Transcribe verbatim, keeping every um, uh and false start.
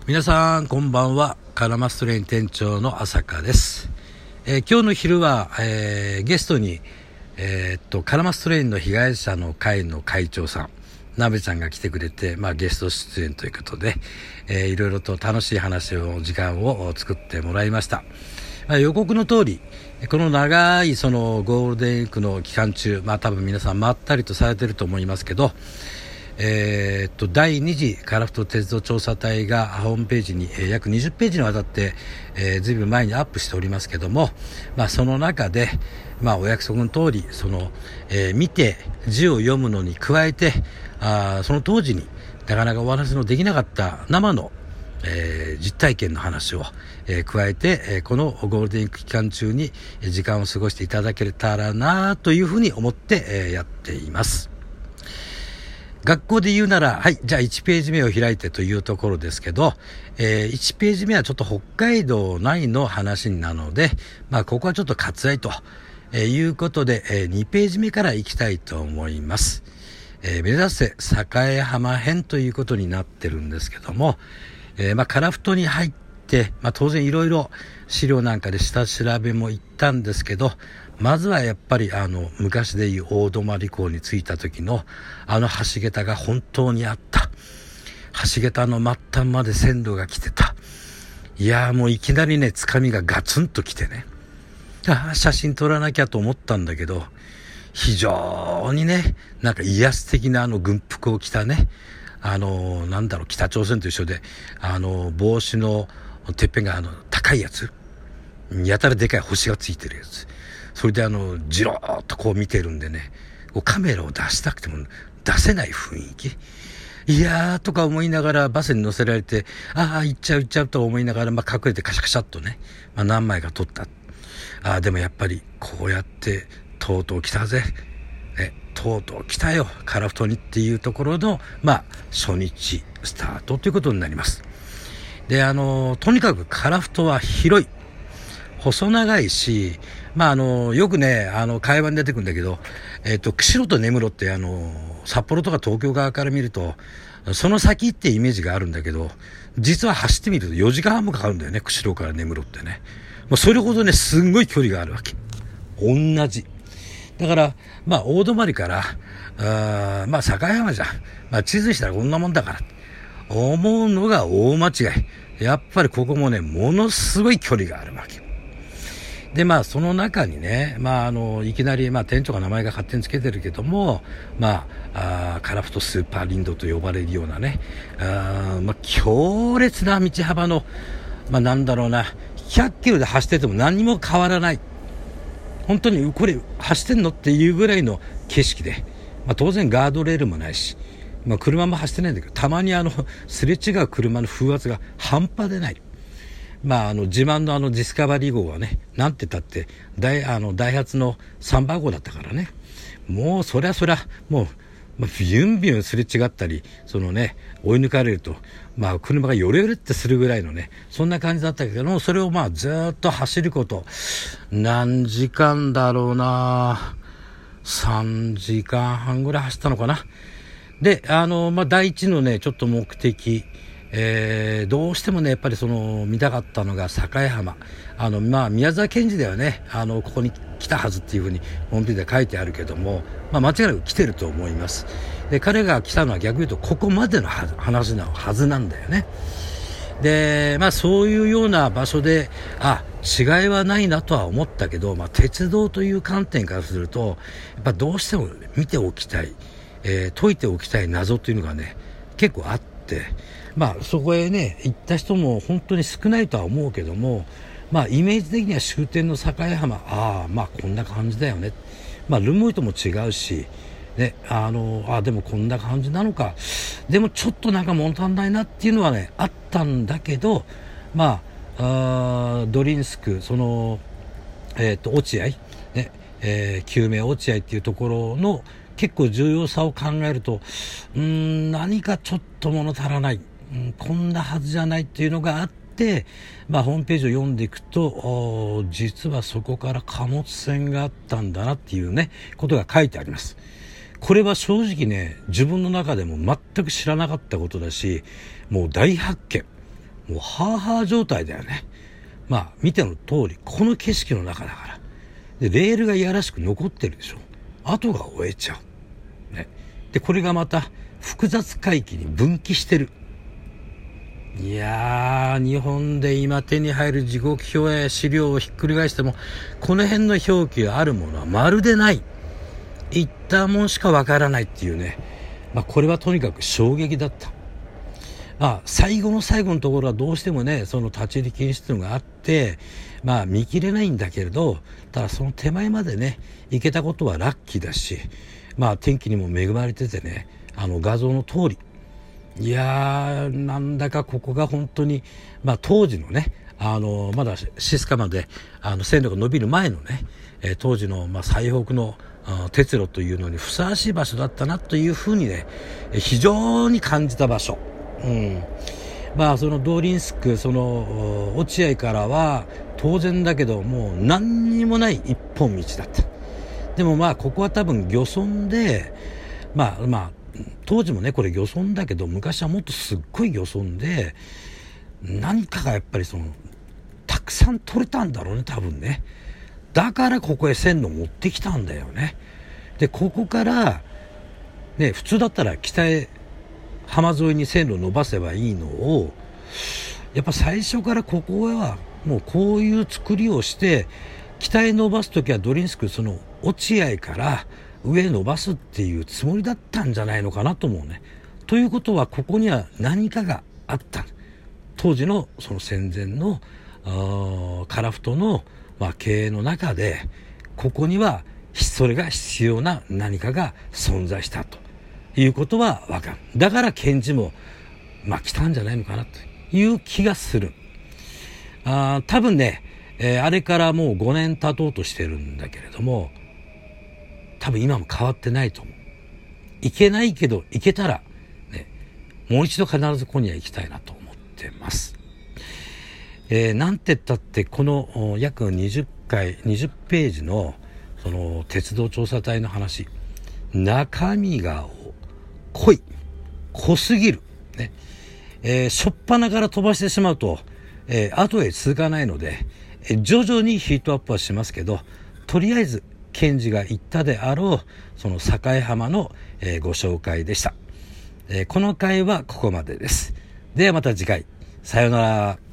皆さんこんばんは。カラマストレイン店長の朝香です。えー、今日の昼は、えー、ゲストに、えー、っとカラマストレインの被害者の会の会長さんなべちゃんが来てくれて、まあ、ゲスト出演ということで、えー、いろいろと楽しい話を時間を作ってもらいました。まあ、予告の通りこの長いそのゴールデンウィークの期間中、まあ、多分皆さんまったりとされてると思いますけど、えー、っとだいに次カラフト鉄道調査隊がホームページに、えー、約にじゅっページにわたって、えー、ずいぶん前にアップしておりますけども、まあ、その中で、まあ、お約束の通りその、えー、見て字を読むのに加えてあその当時になかなかお話のできなかった生の、えー、実体験の話を、えー、加えて、えー、このゴールデンウィーク期間中に時間を過ごしていただけたらなというふうに思って、えー、やっています。学校で言うなら、はい、じゃあいちページ目を開いてというところですけど、えー、いちページ目はちょっと北海道内の話なので、まあここはちょっと割愛と、えー、いうことで、えー、にページ目から行きたいと思います。えー、目指せ栄浜編ということになってるんですけども、えー、まあカラフトに入って、まあ当然いろいろ資料なんかで下調べも行ったんですけど、まずはやっぱりあの昔でいう大泊港に着いた時のあの橋桁が本当にあった。橋桁の末端まで線路が来てた。いやーもういきなりねつかみがガツンと来てね、あ写真撮らなきゃと思ったんだけど、非常にねなんか威圧的なあの軍服を着たね、あのー、なんだろう北朝鮮と一緒であの帽子のてっぺんがあの高いやつ、やたらでかい星がついてるやつ、それであのじろーっとこう見てるんでね、こうカメラを出したくても出せない雰囲気、いやーとか思いながらバスに乗せられて、ああ行っちゃう行っちゃうと思いながら、まあ、隠れてカシャカシャっとね、まあ、何枚か撮った。あでもやっぱりこうやってとうとう来たぜ、ね、とうとう来たよカラフトにっていうところの、まあ、初日スタートということになります。であのとにかくカラフトは広い、細長いし、まああのよくねあの会話に出てくるんだけど、えっと釧路と根室ってあの札幌とか東京側から見るとその先ってイメージがあるんだけど、実は走ってみるとよじかんはんもかかるんだよね、釧路から根室ってね。もうそれほどねすんごい距離があるわけ。同じだからまあ大泊からあまあ境浜じゃん、まあ、地図にしたらこんなもんだから思うのが大間違い。やっぱりここもねものすごい距離があるわけで、まあその中にね、まああのいきなりまあ店長が名前が勝手につけてるけども、まあ、あカラフトスーパーリンドと呼ばれるようなね、あまあ強烈な道幅のまあなんだろうなひゃっキロで走ってても何も変わらない、本当にこれ走ってんのっていうぐらいの景色で、まあ当然ガードレールもないし、まあ車も走ってないんだけど、たまにあのすれ違う車の風圧が半端でない。まあ、あの自慢のあのディスカバリー号はね、なんて言ったってダイあのダイハツのさんばんごうだったからね、もうそりゃそりゃもう、まあ、ビュンビュンすれ違ったりそのね追い抜かれると、まあ、車がヨレヨレってするぐらいのねそんな感じだったけども、それをまあずっと走ること何時間だろうな、さんじかんはんぐらい走ったのかな。であの、まあ、第一のねちょっと目的、えー、どうしてもねやっぱりその見たかったのが栄浜、あのまあ宮沢賢治ではねあのここに来たはずっていうふうにホームページで書いてあるけども、まあ、間違いなく来てると思います。で彼が来たのは逆に言うとここまでの話のはずなんだよね。でまあそういうような場所であ違いはないなとは思ったけど、まあ、鉄道という観点からするとやっぱどうしても見ておきたい、えー、解いておきたい謎というのがね結構あって、まあそこへね行った人も本当に少ないとは思うけども、まあイメージ的には終点の栄浜、ああまあこんな感じだよね、まあルモイとも違うしね、あのあでもこんな感じなのか、でもちょっとなんか物足んないなっていうのはねあったんだけど、まあ、あドリンスクそのえっと落合ね、えー、救命落合っていうところの結構重要さを考えると、うーん何かちょっと物足らない、うん、こんなはずじゃないっていうのがあって、まあ、ホームページを読んでいくと実はそこから貨物船があったんだなっていうねことが書いてあります。これは正直ね自分の中でも全く知らなかったことだし、もう大発見もうハーハー状態だよね。まあ見ての通りこの景色の中だから。でレールがいやらしく残ってるでしょ。跡が追えちゃう、ね、でこれがまた複雑回帰に分岐してる。いやー、日本で今手に入る時刻表や資料をひっくり返してもこの辺の表記があるものはまるでない。言ったもんしかわからないっていうね、まあ、これはとにかく衝撃だった。まあ、最後の最後のところはどうしてもね、その立ち入り禁止っていうのがあって、まあ見切れないんだけれど、ただその手前までね行けたことはラッキーだし、まあ天気にも恵まれててね、あの画像の通り、いやー、なんだかここが本当に、まあ当時のね、あのまだシスカまであの線路が伸びる前のね、えー、当時のまあ最北の鉄路というのにふさわしい場所だったなというふうにね、非常に感じた場所。うん、まあそのドーリンスク、その落合からは当然だけどもう何にもない一本道だった。でもまあここは多分漁村で、まあまあ当時もねこれ漁村だけど昔はもっとすっごい漁村で、何かがやっぱりそのたくさん取れたんだろうね多分ね。だからここへ線路持ってきたんだよね。でここからね、普通だったら北へ浜沿いに線路を伸ばせばいいのを、やっぱ最初からここはもうこういう作りをして北へ伸ばすときはドリンスクその落合から上へ伸ばすっていうつもりだったんじゃないのかなと思うね。ということはここには何かがあった。当時のその戦前の樺太のまあ経営の中でここにはそれが必要な何かが存在したということは分かる。だから検事もまあ来たんじゃないのかなという気がする。あ多分ね、えー、あれからもうごねん経とうとしてるんだけれども、多分今も変わってないと思う。行けないけど行けたら、ね、もう一度必ずここには行きたいなと思ってます。えー、なんて言ったってこの約にじゅっかいにじゅっページのその鉄道調査隊の話、中身が濃い濃すぎる、ねえー、初っ端から飛ばしてしまうと、えー、後へ続かないので、えー、徐々にヒートアップはしますけど、とりあえず検事が言ったであろうその境浜の、えー、ご紹介でした。えー、この回はここまでです。ではまた次回、さようなら。